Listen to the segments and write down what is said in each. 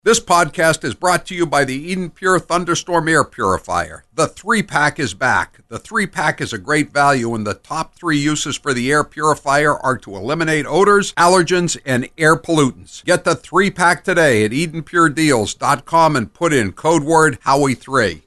This podcast is brought to you by the Eden Pure Thunderstorm Air Purifier. The 3-pack is back. The 3-pack is a great value, and the top 3 uses for the air purifier are to eliminate odors, allergens, and air pollutants. Get the 3-pack today at EdenPureDeals.com and put in code word Howie3.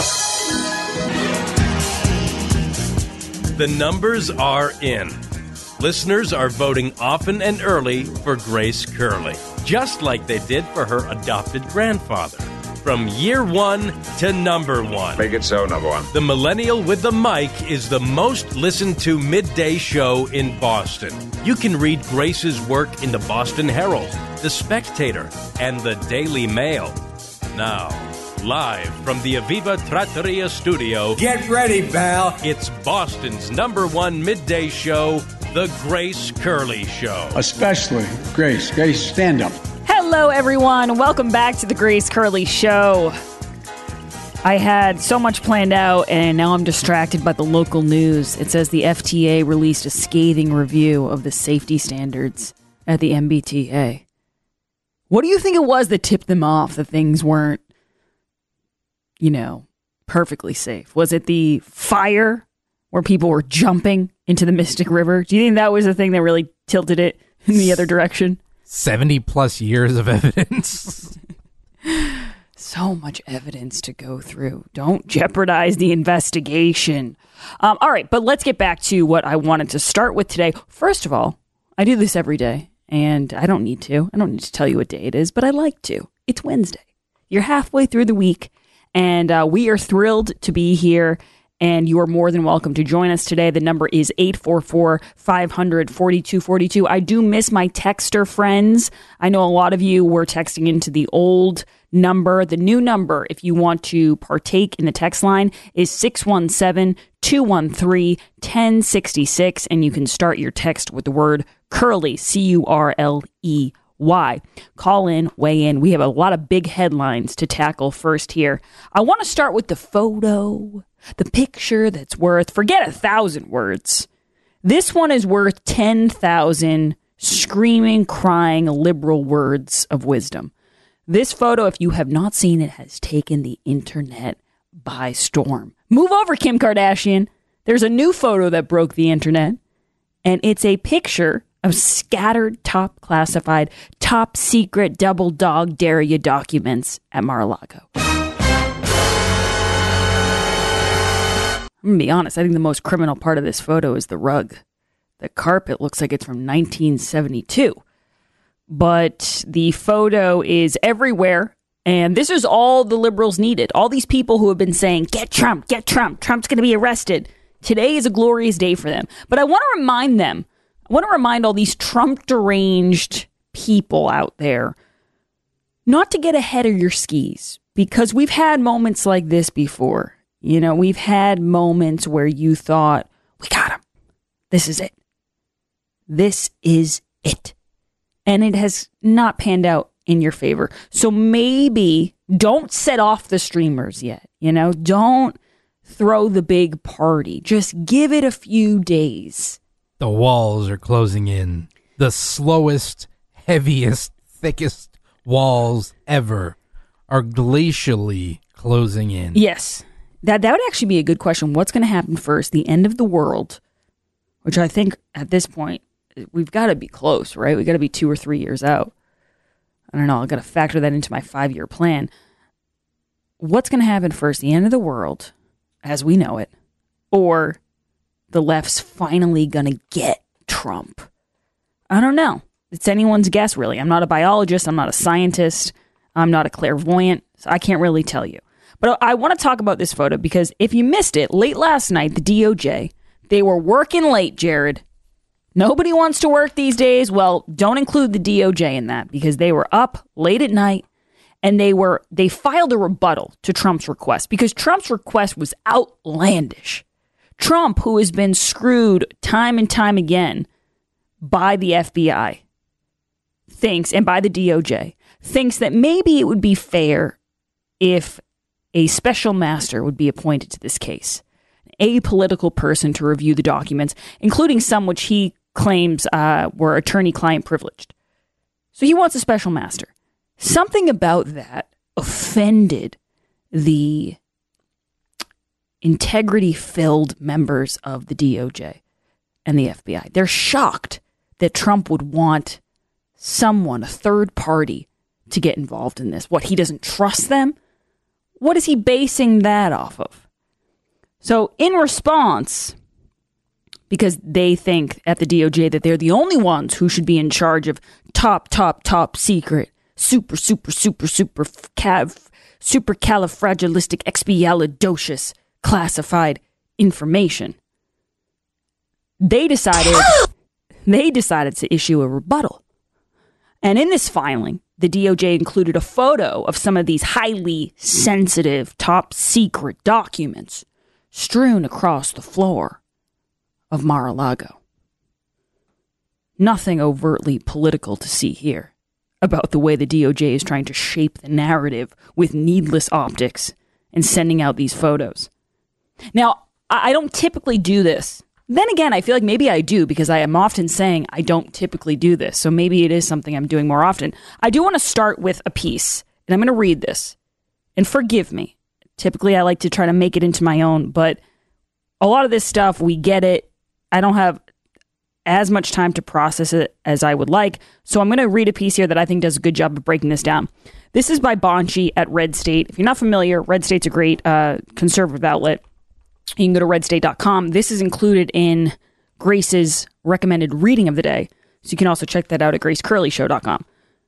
The numbers are in. Listeners are voting often and early for Grace Curley, just like they did for her adopted grandfather. From year 1 to number 1. Make it so, number 1. The Millennial with the Mic is the most listened to midday show in Boston. You can read Grace's work in the Boston Herald, The Spectator, and the Daily Mail. Now, live from the Aviva Trattoria studio. Get ready, pal. It's Boston's number 1 midday show, The Grace Curley Show. Especially Grace. Grace, stand up. Hello, everyone. Welcome back to The Grace Curley Show. I had so much planned out, and now I'm distracted by the local news. It says the FTA released a scathing review of the safety standards at the MBTA. What do you think it was that tipped them off that things weren't, perfectly safe? Was it the fire where people were jumping into the Mystic River? Do you think that was the thing that really tilted it in the other direction? 70 plus years of evidence. So much evidence to go through. Don't jeopardize the investigation. All right, but let's get back to what I wanted to start with today. First of all, I do this every day, and I don't need to. I don't need to tell you what day it is, but I like to. It's Wednesday. You're halfway through the week, and we are thrilled to be here. And you are more than welcome to join us today. The number is 844-500-4242. I do miss my texter friends. I know a lot of you were texting into the old number. The new number, if you want to partake in the text line, is 617-213-1066. And you can start your text with the word Curley, Curley. Call in, weigh in. We have a lot of big headlines to tackle first here. I want to start with the photo, the picture that's forget 1,000 words. This one is worth 10,000 screaming, crying, liberal words of wisdom. This photo, if you have not seen it, has taken the internet by storm. Move over, Kim Kardashian. There's a new photo that broke the internet, and it's a picture of scattered top classified, top secret, double dog dare you documents at Mar-a-Lago. I'm going to be honest, I think the most criminal part of this photo is the rug. The carpet looks like it's from 1972. But the photo is everywhere, and this is all the liberals needed. All these people who have been saying, get Trump, Trump's going to be arrested. Today is a glorious day for them. But I want to remind all these Trump-deranged people out there not to get ahead of your skis, because we've had moments like this before. We've had moments where you thought, we got him. This is it. This is it. And it has not panned out in your favor. So maybe don't set off the streamers yet. Don't throw the big party. Just give it a few days. The walls are closing in. The slowest, heaviest, thickest walls ever are glacially closing in. Yes. That would actually be a good question. What's going to happen first? The end of the world, which I think at this point, we've got to be close, right? We've got to be 2 or 3 years out. I don't know. I've got to factor that into my 5-year plan. What's going to happen first? The end of the world, as we know it, or the left's finally going to get Trump? I don't know. It's anyone's guess, really. I'm not a biologist. I'm not a scientist. I'm not a clairvoyant. So I can't really tell you. But I want to talk about this photo because if you missed it, late last night, the DOJ, they were working late, Jared. Nobody wants to work these days. Well, don't include the DOJ in that because they were up late at night and they filed a rebuttal to Trump's request because Trump's request was outlandish. Trump, who has been screwed time and time again by the FBI, thinks, and by the DOJ, thinks that maybe it would be fair if a special master would be appointed to this case, an apolitical person to review the documents, including some which he claims were attorney-client privileged. So he wants a special master. Something about that offended the integrity-filled members of the DOJ and the FBI. They're shocked that Trump would want someone, a third party, to get involved in this. What, he doesn't trust them? What is he basing that off of? So in response, because they think at the DOJ that they're the only ones who should be in charge of top secret, supercalifragilisticexpialidocious classified information, they decided to issue a rebuttal. And in this filing, the DOJ included a photo of some of these highly sensitive, top secret documents strewn across the floor of Mar-a-Lago. Nothing overtly political to see here about the way the DOJ is trying to shape the narrative with needless optics and sending out these photos. Now, I don't typically do this. Then again, I feel like maybe I do, because I am often saying I don't typically do this. So maybe it is something I'm doing more often. I do want to start with a piece, and I'm going to read this. And forgive me. Typically, I like to try to make it into my own, but a lot of this stuff, we get it. I don't have as much time to process it as I would like. So I'm going to read a piece here that I think does a good job of breaking this down. This is by Bonci at Red State. If you're not familiar, Red State's a great conservative outlet. You can go to redstate.com. This is included in Grace's recommended reading of the day. So you can also check that out at gracecurleyshow.com.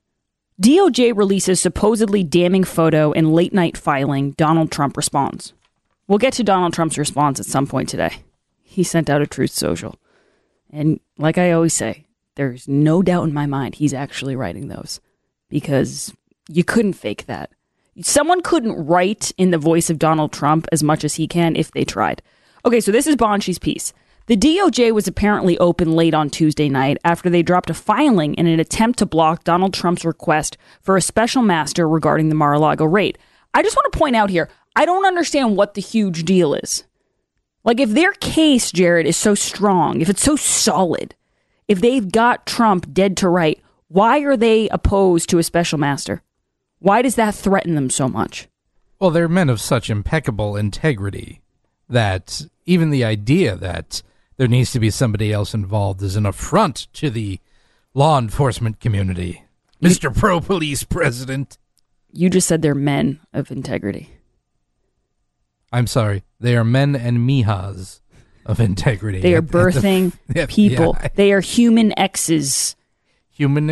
DOJ releases supposedly damning photo in late night filing. Donald Trump responds. We'll get to Donald Trump's response at some point today. He sent out a Truth Social. And like I always say, there's no doubt in my mind he's actually writing those, because you couldn't fake that. Someone couldn't write in the voice of Donald Trump as much as he can if they tried. Okay, so this is Bonchi's piece. The DOJ was apparently open late on Tuesday night after they dropped a filing in an attempt to block Donald Trump's request for a special master regarding the Mar-a-Lago raid. I just want to point out here, I don't understand what the huge deal is. Like, if their case, Jared, is so strong, if it's so solid, if they've got Trump dead to right, why are they opposed to a special master? Why does that threaten them so much? Well, they're men of such impeccable integrity that even the idea that there needs to be somebody else involved is an affront to the law enforcement community. Mr. Pro-Police President. You just said they're men of integrity. I'm sorry. They are men and mihas of integrity. They are birthing people. Yeah. They are human X's. Human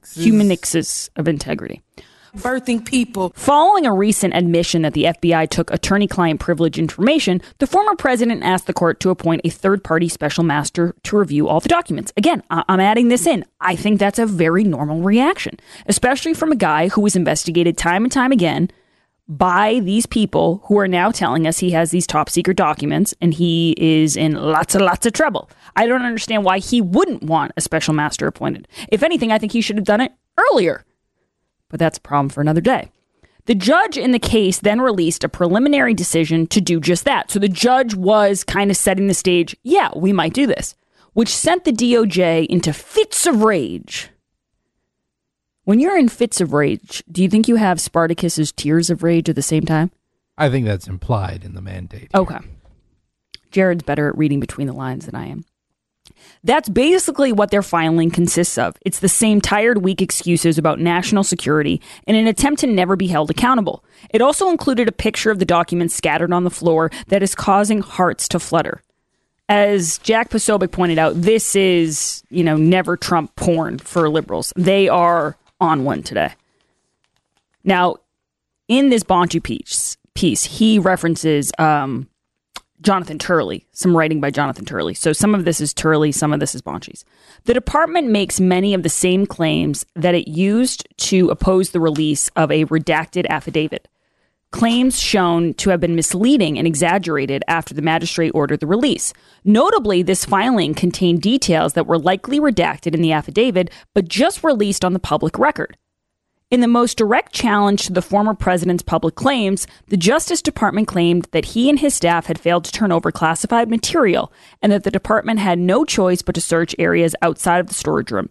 X's of integrity. Birthing people. Following a recent admission that the FBI took attorney-client privilege information, the former president asked the court to appoint a third-party special master to review all the documents. Again, I'm adding this in. I think that's a very normal reaction, especially from a guy who was investigated time and time again by these people who are now telling us he has these top-secret documents and he is in lots of trouble. I don't understand why he wouldn't want a special master appointed. If anything, I think he should have done it earlier. But that's a problem for another day. The judge in the case then released a preliminary decision to do just that. So the judge was kind of setting the stage, yeah, we might do this, which sent the DOJ into fits of rage. When you're in fits of rage, do you think you have Spartacus's tears of rage at the same time? I think that's implied in the mandate. Okay. Jared's better at reading between the lines than I am. That's basically what their filing consists of. It's the same tired, weak excuses about national security in an attempt to never be held accountable. It also included a picture of the documents scattered on the floor that is causing hearts to flutter. As Jack Posobiec pointed out, this is, never Trump porn for liberals. They are on one today. Now, in this Bonci piece, he references Jonathan Turley, some writing by Jonathan Turley. So some of this is Turley, some of this is Bonchi's. The department makes many of the same claims that it used to oppose the release of a redacted affidavit. Claims shown to have been misleading and exaggerated after the magistrate ordered the release. Notably, this filing contained details that were likely redacted in the affidavit, but just released on the public record. In the most direct challenge to the former president's public claims, the Justice Department claimed that he and his staff had failed to turn over classified material and that the department had no choice but to search areas outside of the storage room.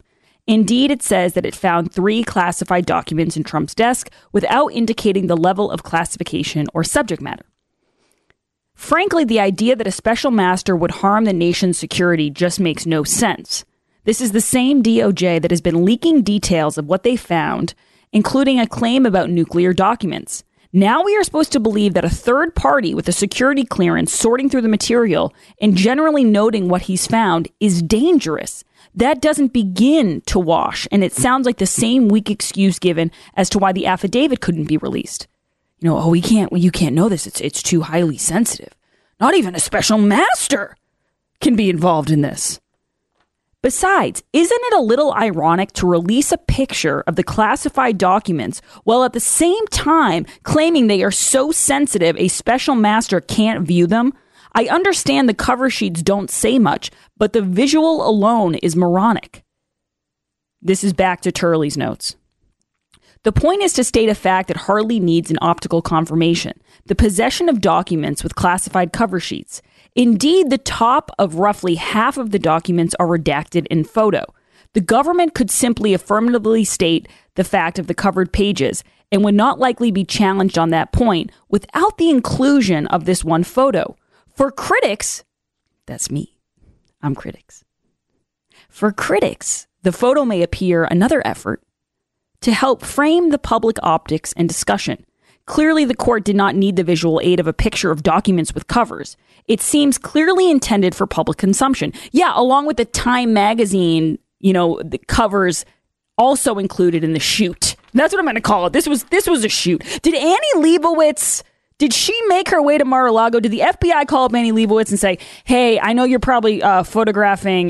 Indeed, it says that it found 3 classified documents in Trump's desk without indicating the level of classification or subject matter. Frankly, the idea that a special master would harm the nation's security just makes no sense. This is the same DOJ that has been leaking details of what they found, including a claim about nuclear documents. Now we are supposed to believe that a third party with a security clearance sorting through the material and generally noting what he's found is dangerous. That doesn't begin to wash, and it sounds like the same weak excuse given as to why the affidavit couldn't be released. You know, you can't know this. It's too highly sensitive. Not even a special master can be involved in this. Besides, isn't it a little ironic to release a picture of the classified documents while at the same time claiming they are so sensitive a special master can't view them? I understand the cover sheets don't say much, but the visual alone is moronic. This is back to Turley's notes. The point is to state a fact that hardly needs an optical confirmation: the possession of documents with classified cover sheets. Indeed, the top of roughly half of the documents are redacted in photo. The government could simply affirmatively state the fact of the covered pages and would not likely be challenged on that point without the inclusion of this one photo. For critics, that's me, I'm critics. For critics, the photo may appear another effort to help frame the public optics and discussion. Clearly, the court did not need the visual aid of a picture of documents with covers. It seems clearly intended for public consumption. Yeah, along with the Time magazine, the covers also included in the shoot. That's what I'm going to call it. This was a shoot. Did Annie Leibovitz, did she make her way to Mar-a-Lago? Did the FBI call up Annie Leibovitz and say, hey, I know you're probably photographing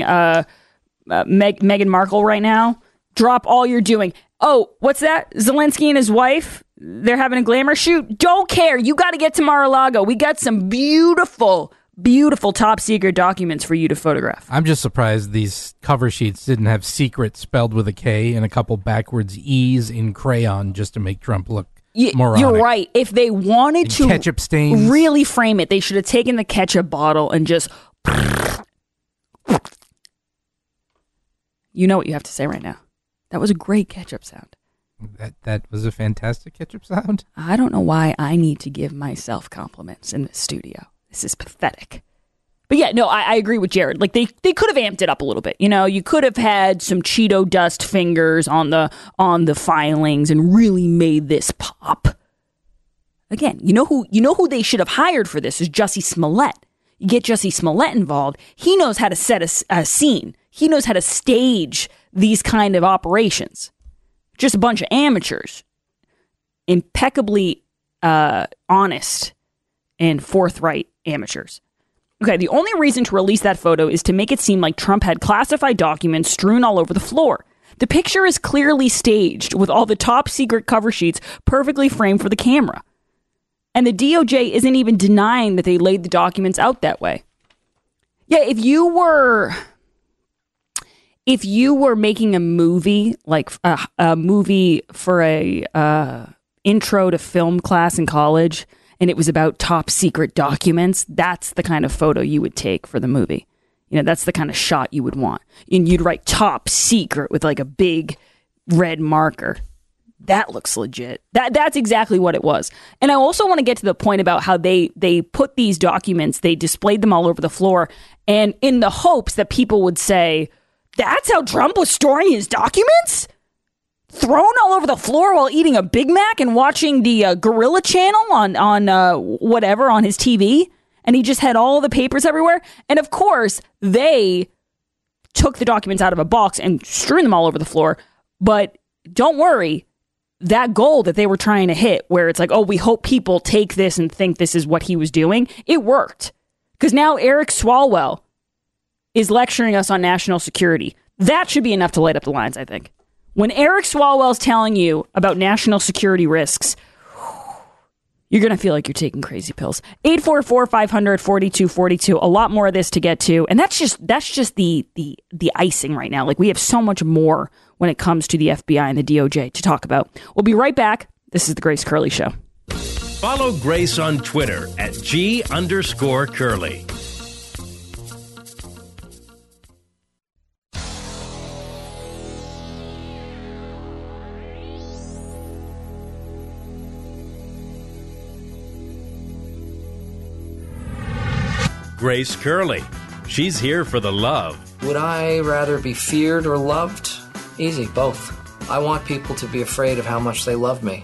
Meghan Markle right now. Drop all you're doing. Oh, what's that? Zelensky and his wife, they're having a glamour shoot? Don't care. You got to get to Mar-a-Lago. We got some beautiful, beautiful top secret documents for you to photograph. I'm just surprised these cover sheets didn't have secret spelled with a K and a couple backwards E's in crayon just to make Trump look moronic. You're right. If they wanted and to ketchup stains. Really frame it, they should have taken the ketchup bottle and just... You know what you have to say right now. That was a great ketchup sound. That was a fantastic ketchup sound. I don't know why I need to give myself compliments in this studio. This is pathetic. But yeah, no, I agree with Jared. Like they could have amped it up a little bit. You could have had some Cheeto dust fingers on the filings and really made this pop. Again, you know who they should have hired for this is Jussie Smollett. You get Jussie Smollett involved. He knows how to set a scene. He knows how to stage these kind of operations. Just a bunch of amateurs. Impeccably honest and forthright amateurs. Okay, the only reason to release that photo is to make it seem like Trump had classified documents strewn all over the floor. The picture is clearly staged with all the top secret cover sheets perfectly framed for the camera. And the DOJ isn't even denying that they laid the documents out that way. Yeah, if you were making a movie, like a movie for a intro to film class in college, and it was about top secret documents, that's the kind of photo you would take for the movie. That's the kind of shot you would want. And you'd write top secret with like a big red marker. That looks legit. That's exactly what it was. And I also want to get to the point about how they put these documents, they displayed them all over the floor, and in the hopes that people would say, that's how Trump was storing his documents? Thrown all over the floor while eating a Big Mac and watching the Gorilla Channel on his TV? And he just had all the papers everywhere? And of course, they took the documents out of a box and strewn them all over the floor. But don't worry, that goal that they were trying to hit, where it's like, oh, we hope people take this and think this is what he was doing, it worked. Because now Eric Swalwell is lecturing us on national security. That should be enough to light up the lines, I think. When Eric Swalwell's telling you about national security risks, you're going to feel like you're taking crazy pills. 844-500-4242. A lot more of this to get to. And that's just the icing right now. Like, we have so much more when it comes to the FBI and the DOJ to talk about. We'll be right back. This is the Grace Curley Show. Follow Grace on Twitter at @G_Curley. Grace Curley. She's here for the love. Would I rather be feared or loved? Easy, both. I want people to be afraid of how much they love me.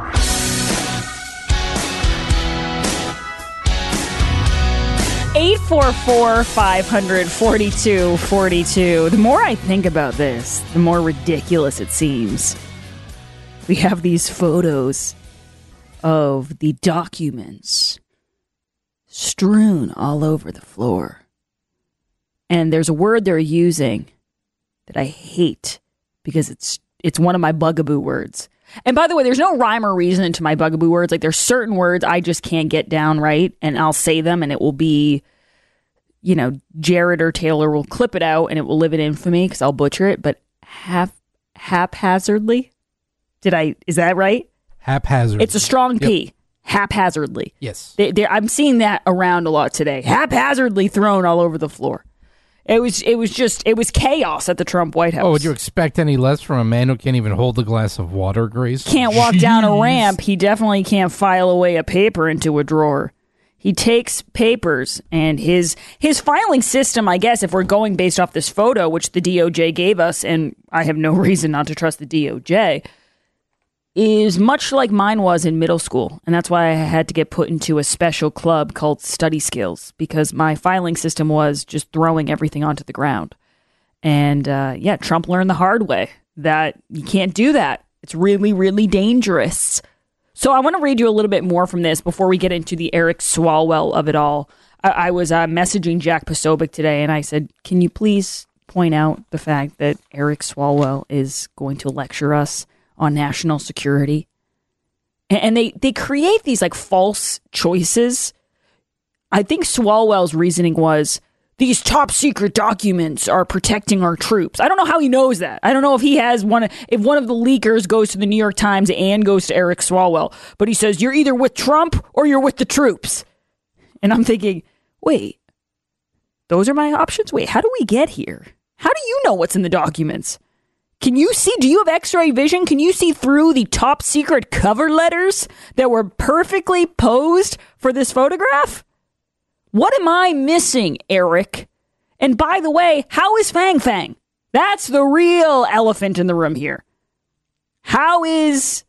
844-500-4242. The more I think about this, the more ridiculous it seems. We have these photos of the documents strewn all over the floor. And there's a word they're using that I hate because it's one of my bugaboo words. And by the way, there's no rhyme or reason to my bugaboo words. Like, there's certain words I just can't get down right, and I'll say them, and it will be, you know, Jared or Taylor will clip it out, and it will live in infamy because I'll butcher it. But haphazardly, is that right? Haphazardly. It's a strong P. Yep. Haphazardly. Yes. I'm seeing that around a lot today. Haphazardly thrown all over the floor. It was chaos at the Trump White House. Oh, would you expect any less from a man who can't even hold a glass of water, Grace? Can't walk down a ramp. He definitely can't file away a paper into a drawer. He takes papers, and his filing system, I guess, if we're going based off this photo, which the DOJ gave us, and I have no reason not to trust the DOJ, is much like mine was in middle school. And that's why I had to get put into a special club called Study Skills, because my filing system was just throwing everything onto the ground. And Trump learned the hard way that you can't do that. It's really, really dangerous. So I want to read you a little bit more from this before we get into the Eric Swalwell of it all. I was messaging Jack Posobiec today, and I said, can you please point out the fact that Eric Swalwell is going to lecture us on national security? And they create these like false choices. I think Swalwell's reasoning was, these top secret documents are protecting our troops. I don't know how he knows that. I don't know if he has if one of the leakers goes to the New York Times and goes to Eric Swalwell, but he says, you're either with Trump or you're with the troops. And I'm thinking, wait, those are my options? Wait, how do we get here? How do you know what's in the documents? Can you see? Do you have X-ray vision? Can you see through the top secret cover letters that were perfectly posed for this photograph? What am I missing, Eric? And by the way, how is Fang Fang? That's the real elephant in the room here. How is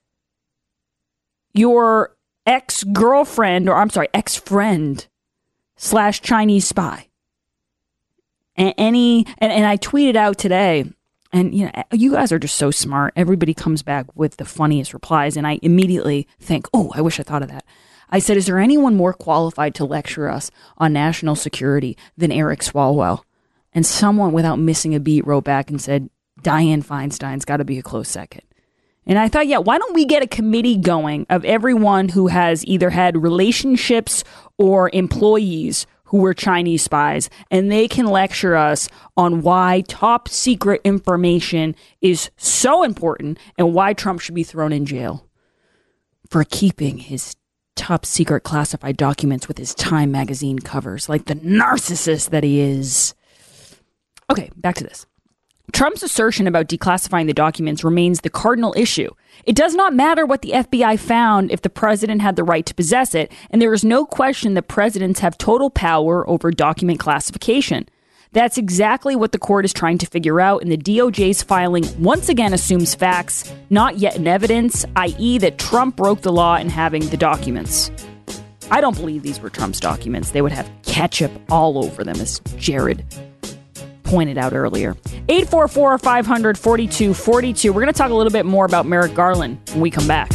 your ex-girlfriend, or I'm sorry, ex-friend / Chinese spy? And I tweeted out today, and you know, you guys are just so smart. Everybody comes back with the funniest replies, and I immediately think, oh, I wish I thought of that. I said, is there anyone more qualified to lecture us on national security than Eric Swalwell? And someone, without missing a beat, wrote back and said, Dianne Feinstein's got to be a close second. And I thought, yeah, why don't we get a committee going of everyone who has either had relationships or employees who were Chinese spies, and they can lecture us on why top secret information is so important and why Trump should be thrown in jail for keeping his top secret classified documents with his Time magazine covers, like the narcissist that he is. Okay, back to this. Trump's assertion about declassifying the documents remains the cardinal issue. It does not matter what the FBI found if the president had the right to possess it, and there is no question that presidents have total power over document classification. That's exactly what the court is trying to figure out, and the DOJ's filing once again assumes facts, not yet in evidence, i.e. that Trump broke the law in having the documents. I don't believe these were Trump's documents. They would have ketchup all over them, as Jared pointed out earlier. 844-500-4242. We're going to talk a little bit more about Merrick Garland when we come back.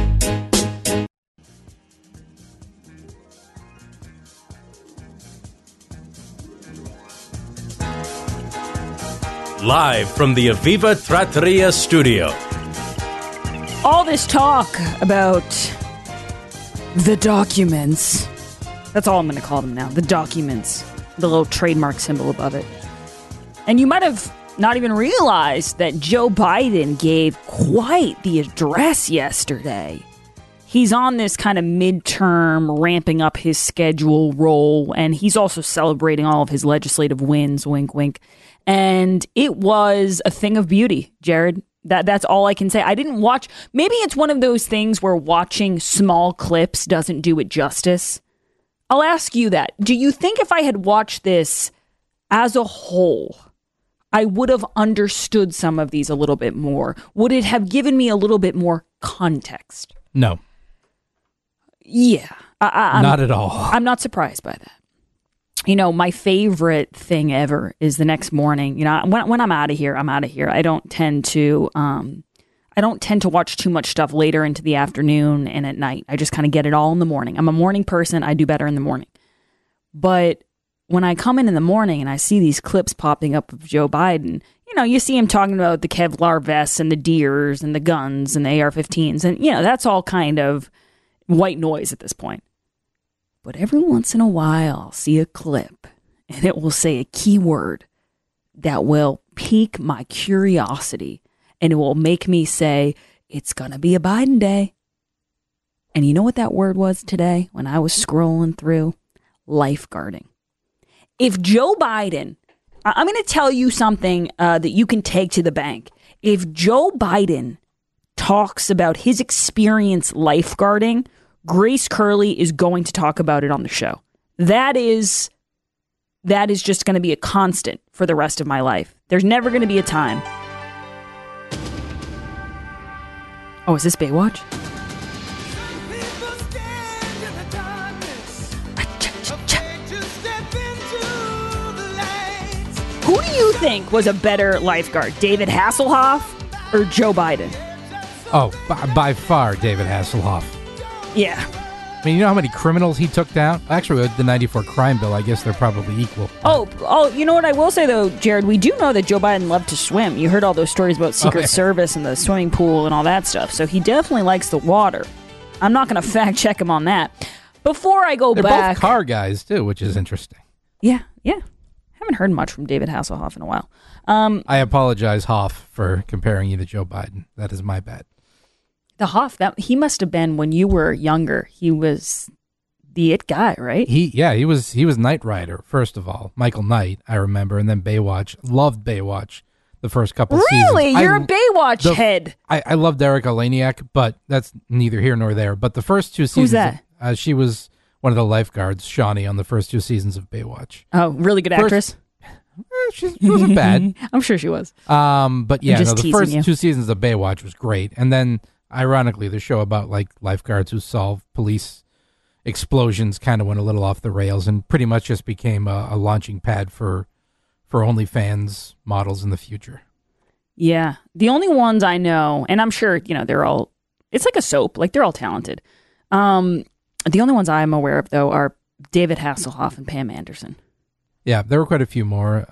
Live from the Aviva Trattoria studio. All this talk about the documents. That's all I'm going to call them now. The documents. The little trademark symbol above it. And you might have not even realized that Joe Biden gave quite the address yesterday. He's on this kind of midterm, ramping up his schedule role, and he's also celebrating all of his legislative wins, wink, wink. And it was a thing of beauty, Jared. That's all I can say. I didn't watch. Maybe it's one of those things where watching small clips doesn't do it justice. I'll ask you that. Do you think if I had watched this as a whole, I would have understood some of these a little bit more? Would it have given me a little bit more context? No. Yeah. Not at all. I'm not surprised by that. You know, my favorite thing ever is the next morning. You know, when I'm out of here, I'm out of here. I don't tend to watch too much stuff later into the afternoon and at night. I just kind of get it all in the morning. I'm a morning person. I do better in the morning. But when I come in the morning and I see these clips popping up of Joe Biden, you know, you see him talking about the Kevlar vests and the deers and the guns and the AR-15s. And, you know, that's all kind of white noise at this point. But every once in a while, I'll see a clip and it will say a keyword that will pique my curiosity and it will make me say, it's going to be a Biden day. And you know what that word was today when I was scrolling through? Lifeguarding. If Joe Biden, I'm going to tell you something that you can take to the bank. If Joe Biden talks about his experience lifeguarding, Grace Curley is going to talk about it on the show. That is just going to be a constant for the rest of my life. There's never going to be a time. Oh, is this Baywatch? Who do you think was a better lifeguard, David Hasselhoff or Joe Biden? Oh, by far, David Hasselhoff. Yeah. I mean, you know how many criminals he took down? Actually, with the 94 crime bill, I guess they're probably equal. Oh, you know what I will say, though, Jared? We do know that Joe Biden loved to swim. You heard all those stories about Secret Service and the swimming pool and all that stuff. So he definitely likes the water. I'm not going to fact check him on that. Before I go they're back... both car guys, too, which is interesting. Yeah. Haven't heard much from David Hasselhoff in a while. I apologize, Hoff, for comparing you to Joe Biden. That is my bad. The Hoff, he must have been when you were younger. He was the it guy, right? He was Knight Rider, first of all. Michael Knight, I remember, and then Baywatch. Loved Baywatch the first couple seasons. Really? You're a Baywatch head. I loved Erica Laniak, but that's neither here nor there. But the first two seasons... Who's that? She was one of the lifeguards, Shawnee, on the first two seasons of Baywatch. Oh, really good actress? She wasn't bad. I'm sure she was. But yeah, the first you. two seasons of Baywatch was great. And then... Ironically, the show about like lifeguards who solve police explosions kind of went a little off the rails and pretty much just became a launching pad for OnlyFans models in the future. Yeah. The only ones I know, and I'm sure, you know, they're all, it's like a soap, like they're all talented. The only ones I'm aware of, though, are David Hasselhoff and Pam Anderson. Yeah, there were quite a few more.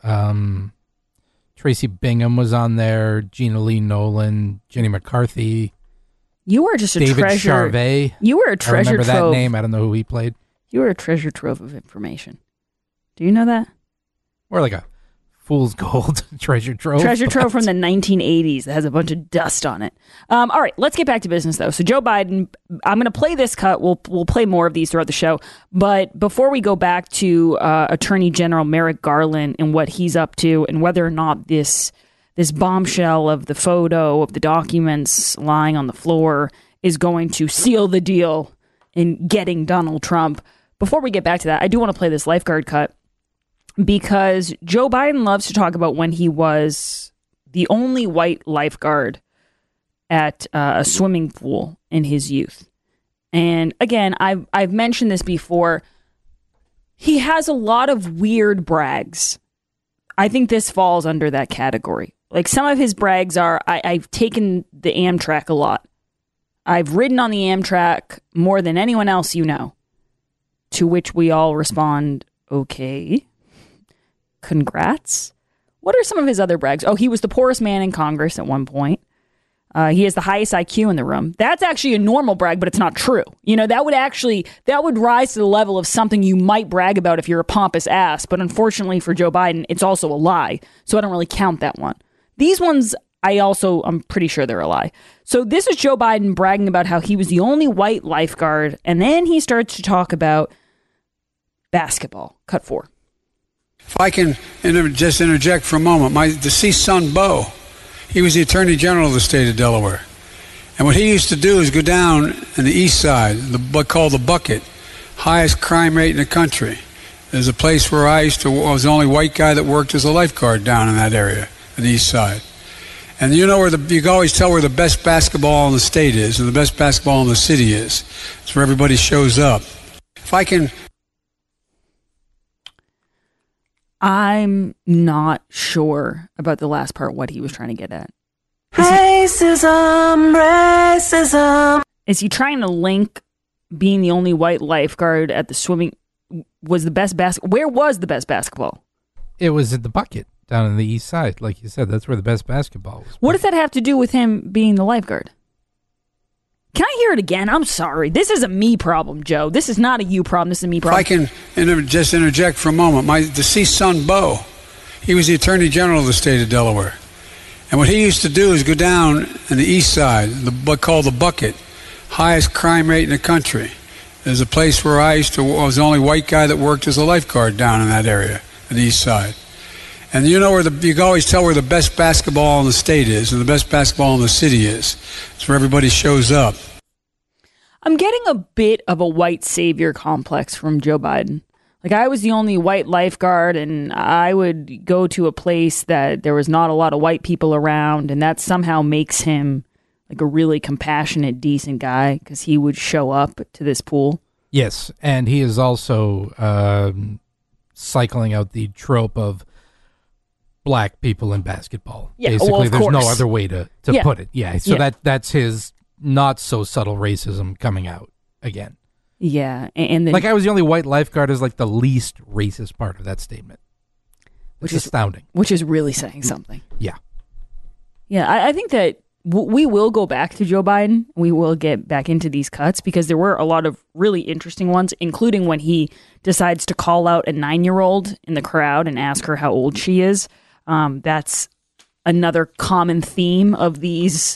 Tracy Bingham was on there, Gina Lee Nolan, Jenny McCarthy. You were just a David treasure. Charvet. You were a treasure I remember trove. that name. I don't know who he played. You were a treasure trove of information. Do you know that? Or like a fool's gold treasure trove. Treasure trove from the 1980s that has a bunch of dust on it. All right, let's get back to business, though. So Joe Biden, I'm going to play this cut. We'll play more of these throughout the show. But before we go back to Attorney General Merrick Garland and what he's up to and whether or not this bombshell of the photo of the documents lying on the floor is going to seal the deal in getting Donald Trump. Before we get back to that, I do want to play this lifeguard cut because Joe Biden loves to talk about when he was the only white lifeguard at a swimming pool in his youth. And again, I've mentioned this before. He has a lot of weird brags. I think this falls under that category. Like some of his brags are, I've taken the Amtrak a lot. I've ridden on the Amtrak more than anyone else you know. To which we all respond, okay. Congrats. What are some of his other brags? Oh, he was the poorest man in Congress at one point. He has the highest IQ in the room. That's actually a normal brag, but it's not true. You know, that would rise to the level of something you might brag about if you're a pompous ass. But unfortunately for Joe Biden, it's also a lie. So I don't really count that one. These ones, I'm pretty sure they're a lie. So this is Joe Biden bragging about how he was the only white lifeguard. And then he starts to talk about basketball. Cut 4. If I can just interject for a moment, my deceased son, Bo, he was the Attorney General of the state of Delaware. And what he used to do is go down on the east side, called the Bucket, highest crime rate in the country. There's a place where I was the only white guy that worked as a lifeguard down in that area, on the east side. And you know where you can always tell where the best basketball in the state is, and the best basketball in the city is. It's where everybody shows up. If I can... I'm not sure about the last part, what he was trying to get at. Racism. Is he trying to link being the only white lifeguard at the swimming was the best where was the best basketball? It was at the bucket down on the east side. Like you said, that's where the best basketball was. What does that have to do with him being the lifeguard? Can I hear it again? I'm sorry. This is a me problem, Joe. This is not a you problem. This is a me problem. If I can just interject for a moment. My deceased son, Bo, he was the Attorney General of the state of Delaware. And what he used to do is go down on the east side, called the bucket, highest crime rate in the country. There's a place where I was the only white guy that worked as a lifeguard down in that area, on the east side. And you know where you can always tell where the best basketball in the state is, and the best basketball in the city is. It's where everybody shows up. I'm getting a bit of a white savior complex from Joe Biden. Like, I was the only white lifeguard, and I would go to a place that there was not a lot of white people around, and that somehow makes him like a really compassionate, decent guy, because he would show up to this pool. Yes, and he is also cycling out the trope of black people in basketball. Yeah, basically, well, of there's course. no other way to put it. Yeah, so that's his not so subtle racism coming out again. Yeah, and then, like, I was the only white lifeguard is like the least racist part of that statement. Which is astounding. Which is really saying something. Yeah. Yeah, I think that we will go back to Joe Biden. We will get back into these cuts because there were a lot of really interesting ones, including when he decides to call out a 9-year-old in the crowd and ask her how old she is. That's another common theme of these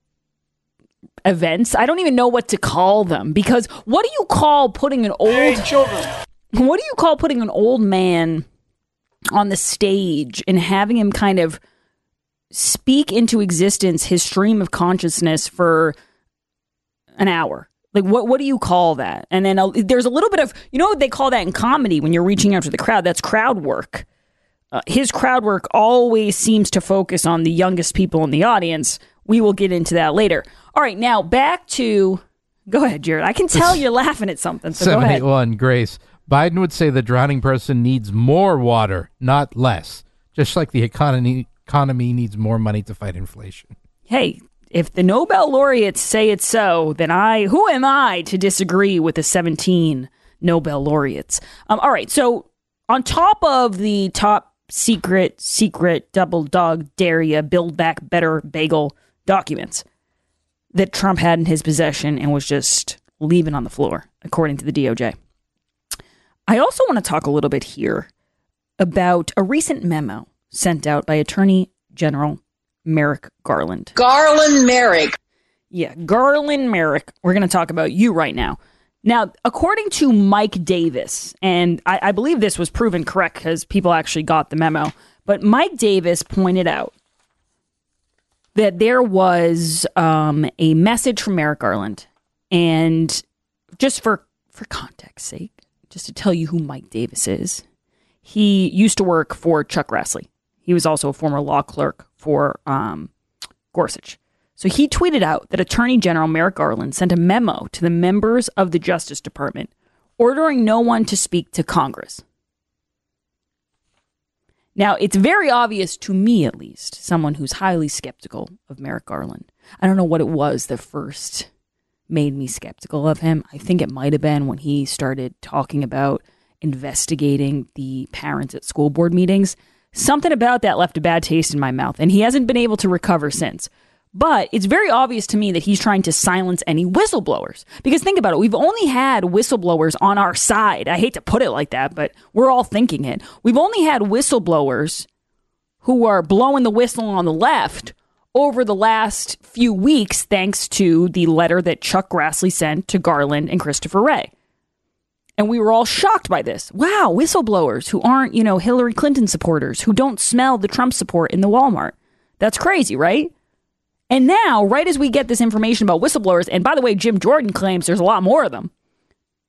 events. I don't even know what to call them, because what do you call putting an old What do you call putting an old man on the stage and having him kind of speak into existence his stream of consciousness for an hour? Like, what do you call that? And then there's a little bit of, you know what they call that in comedy when you're reaching out to the crowd? That's crowd work. His crowd work always seems to focus on the youngest people in the audience. We will get into that later. All right, now back to... Go ahead, Jared. I can tell you're laughing at something, so go ahead. 71, Grace. Biden would say the drowning person needs more water, not less. Just like the economy needs more money to fight inflation. Hey, if the Nobel laureates say it's so, then who am I to disagree with the 17 Nobel laureates? All right, so on top of the top secret double dog dare ya build back better bagel documents that Trump had in his possession and was just leaving on the floor, according to the DOJ. I also want to talk a little bit here about a recent memo sent out by Attorney General Merrick Garland. Garland Merrick. Yeah, Garland Merrick. We're going to talk about you right now. Now, according to Mike Davis, and I believe this was proven correct because people actually got the memo, but Mike Davis pointed out that there was a message from Merrick Garland. And just for context sake, just to tell you who Mike Davis is, he used to work for Chuck Grassley. He was also a former law clerk for Gorsuch. So he tweeted out that Attorney General Merrick Garland sent a memo to the members of the Justice Department ordering no one to speak to Congress. Now, it's very obvious to me, at least, someone who's highly skeptical of Merrick Garland. I don't know what it was that first made me skeptical of him. I think it might have been when he started talking about investigating the parents at school board meetings. Something about that left a bad taste in my mouth, and he hasn't been able to recover since. But it's very obvious to me that he's trying to silence any whistleblowers. Because think about it, we've only had whistleblowers on our side. I hate to put it like that, but we're all thinking it. We've only had whistleblowers who are blowing the whistle on the left over the last few weeks, thanks to the letter that Chuck Grassley sent to Garland and Christopher Wray. And we were all shocked by this. Wow, whistleblowers who aren't, Hillary Clinton supporters, who don't smell the Trump support in the Walmart. That's crazy, right? And now, right as we get this information about whistleblowers, and by the way, Jim Jordan claims there's a lot more of them,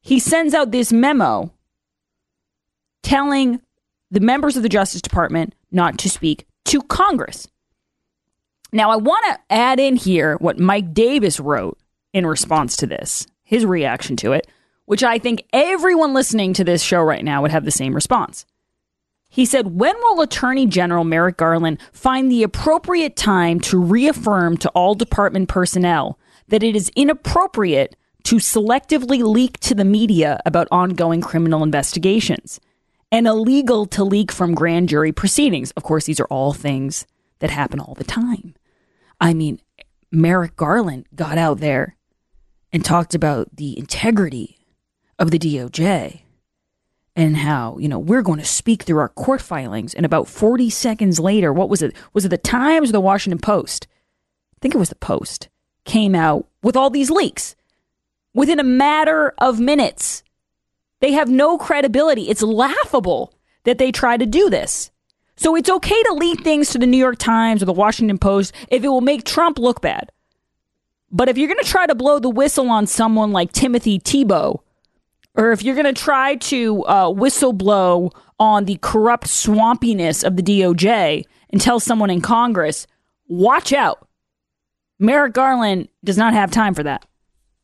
he sends out this memo telling the members of the Justice Department not to speak to Congress. Now, I want to add in here what Mike Davis wrote in response to this, his reaction to it, which I think everyone listening to this show right now would have the same response. He said, when will Attorney General Merrick Garland find the appropriate time to reaffirm to all department personnel that it is inappropriate to selectively leak to the media about ongoing criminal investigations and illegal to leak from grand jury proceedings? Of course, these are all things that happen all the time. I mean, Merrick Garland got out there and talked about the integrity of the DOJ and how, we're going to speak through our court filings. And about 40 seconds later, what was it? Was it the Times or the Washington Post? I think it was the Post. Came out with all these leaks within a matter of minutes. They have no credibility. It's laughable that they try to do this. So it's okay to leak things to the New York Times or the Washington Post if it will make Trump look bad. But if you're going to try to blow the whistle on someone like Timothy Thibault, or if you're going to try to whistleblow on the corrupt swampiness of the DOJ and tell someone in Congress, watch out. Merrick Garland does not have time for that.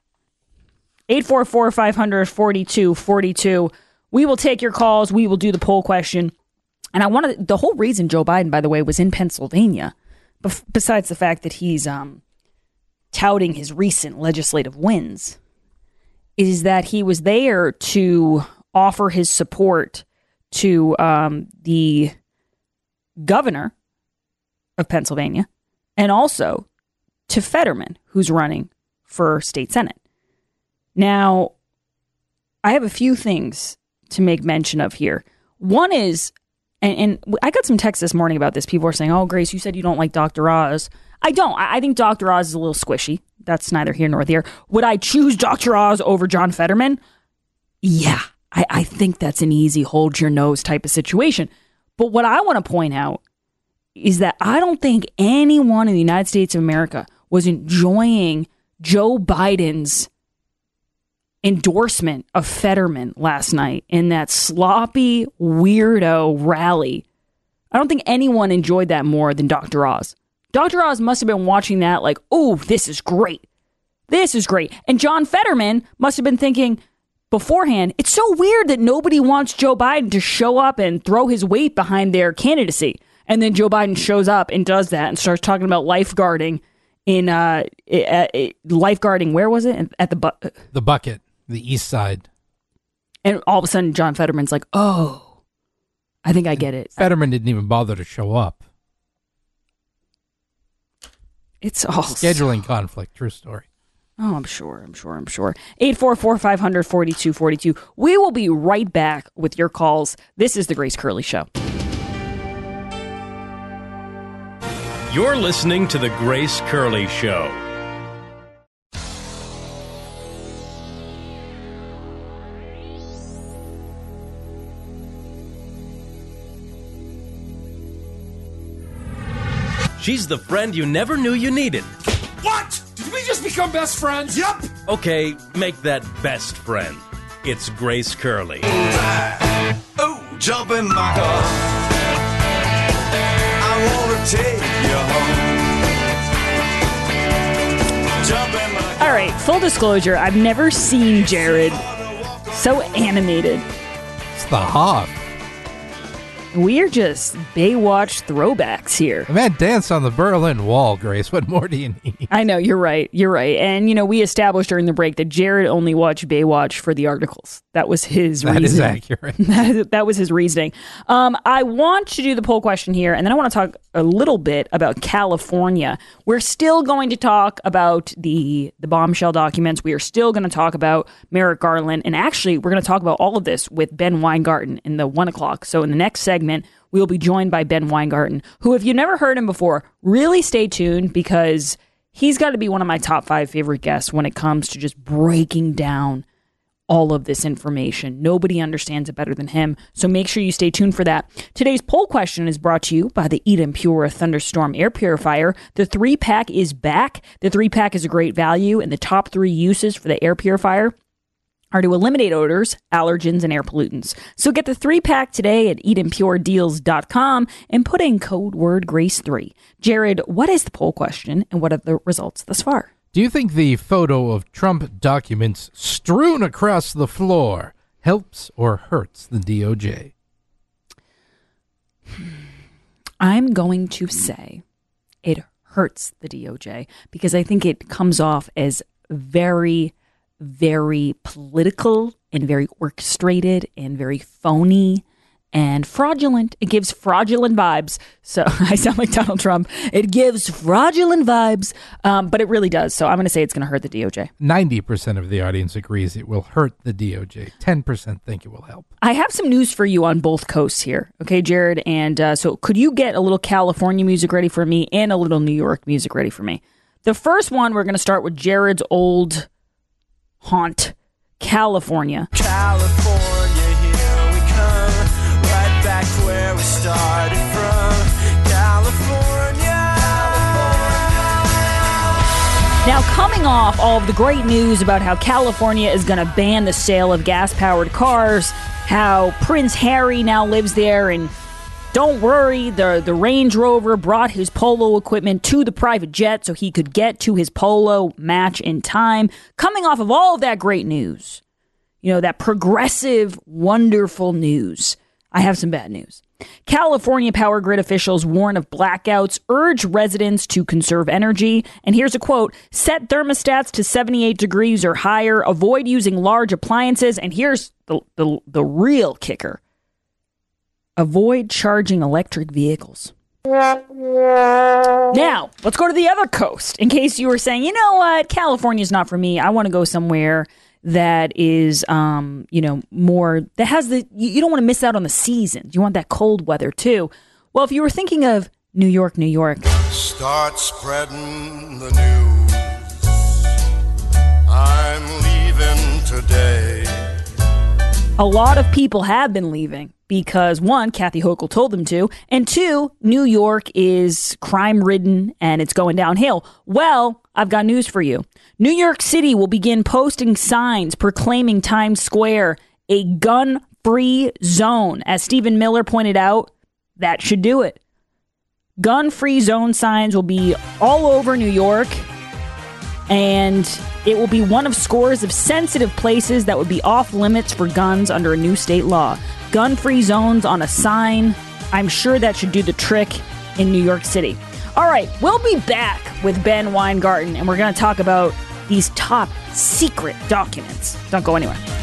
844-500-4242. We will take your calls. We will do the poll question. And the whole reason Joe Biden, by the way, was in Pennsylvania, besides the fact that he's touting his recent legislative wins, is that he was there to offer his support to the governor of Pennsylvania and also to Fetterman, who's running for state senate. Now, I have a few things to make mention of here. One is, and I got some texts this morning about this. People are saying, oh, Grace, you said you don't like Dr. Oz. I don't. I think Dr. Oz is a little squishy. That's neither here nor there. Would I choose Dr. Oz over John Fetterman? Yeah, I think that's an easy hold your nose type of situation. But what I want to point out is that I don't think anyone in the United States of America was enjoying Joe Biden's endorsement of Fetterman last night in that sloppy, weirdo rally. I don't think anyone enjoyed that more than Dr. Oz. Dr. Oz must have been watching that like, oh, this is great. This is great. And John Fetterman must have been thinking beforehand, it's so weird that nobody wants Joe Biden to show up and throw his weight behind their candidacy. And then Joe Biden shows up and does that and starts talking about lifeguarding in lifeguarding. Where was it? At the Bucket, the East Side. And all of a sudden, John Fetterman's like, oh, I think I get it. Fetterman didn't even bother to show up. It's all scheduling conflict. True story. Oh, I'm sure. 844-500-4242. We will be right back with your calls. This is the Grace Curley Show. You're listening to the Grace Curley Show. She's the friend you never knew you needed. What? Did we just become best friends? Yup. Okay, make that best friend. It's Grace Curley. Oh, jump in my car. I want to take you home. Jump in my car. All right, full disclosure, I've never seen Jared so animated. It's the Hoff. We're just Baywatch throwbacks here. The man danced on the Berlin Wall, Grace. What more do you need? I know, you're right. And, we established during the break that Jared only watched Baywatch for the articles. That was his reasoning. That is accurate. That was his reasoning. I want to do the poll question here, and then I want to talk a little bit about California. We're still going to talk about the bombshell documents. We are still going to talk about Merrick Garland. And actually, we're going to talk about all of this with Ben Weingarten in the 1 o'clock. So in the next segment, we will be joined by Ben Weingarten, who, if you've never heard him before, really stay tuned because he's got to be one of my top 5 favorite guests when it comes to just breaking down all of this information. Nobody understands it better than him, so make sure you stay tuned for that. Today's poll question is brought to you by the Eden Pure Thunderstorm Air Purifier. The 3-pack is back. The 3-pack is a great value, and the top 3 uses for the air purifier are to eliminate odors, allergens, and air pollutants. So get the 3-pack today at EdenPureDeals.com and put in code word GRACE3. Jared, what is the poll question and what are the results thus far? Do you think the photo of Trump documents strewn across the floor helps or hurts the DOJ? I'm going to say it hurts the DOJ because I think it comes off as very, very political and very orchestrated and very phony and fraudulent. It gives fraudulent vibes. So I sound like Donald Trump. It gives fraudulent vibes, but it really does. So I'm going to say it's going to hurt the DOJ. 90% of the audience agrees it will hurt the DOJ. 10% think it will help. I have some news for you on both coasts here. Okay, Jared? And so could you get a little California music ready for me and a little New York music ready for me? The first one, we're going to start with Jared's old haunt, California. California, here we come, right back where we started from. California. Now, coming off all of the great news about how California is going to ban the sale of gas-powered cars, how Prince Harry now lives there, and don't worry, the Range Rover brought his polo equipment to the private jet so he could get to his polo match in time. Coming off of all of that great news, you know, that progressive, wonderful news, I have some bad news. California power grid officials warn of blackouts, urge residents to conserve energy, and here's a quote: set thermostats to 78 degrees or higher, avoid using large appliances, and here's the real kicker: avoid charging electric vehicles. Now, let's go to the other coast. In case you were saying, you know what, California's not for me. I want to go somewhere that is, more, that has you don't want to miss out on the seasons. You want that cold weather too. Well, if you were thinking of New York, Start spreading the news. I'm leaving today. a lot of people have been leaving because, one, Kathy Hochul told them to, and two, New York is crime-ridden and it's going downhill. Well, I've got news for you. New York City will begin posting signs proclaiming Times Square a gun-free zone. As Stephen Miller pointed out, that should do it. Gun-free zone signs will be all over New York, and it will be one of scores of sensitive places that would be off limits for guns under a new state law. Gun-free zones on a sign, I'm sure that should do the trick in New York City. All right, we'll be back with Ben Weingarten, and we're going to talk about these top secret documents. Don't go anywhere.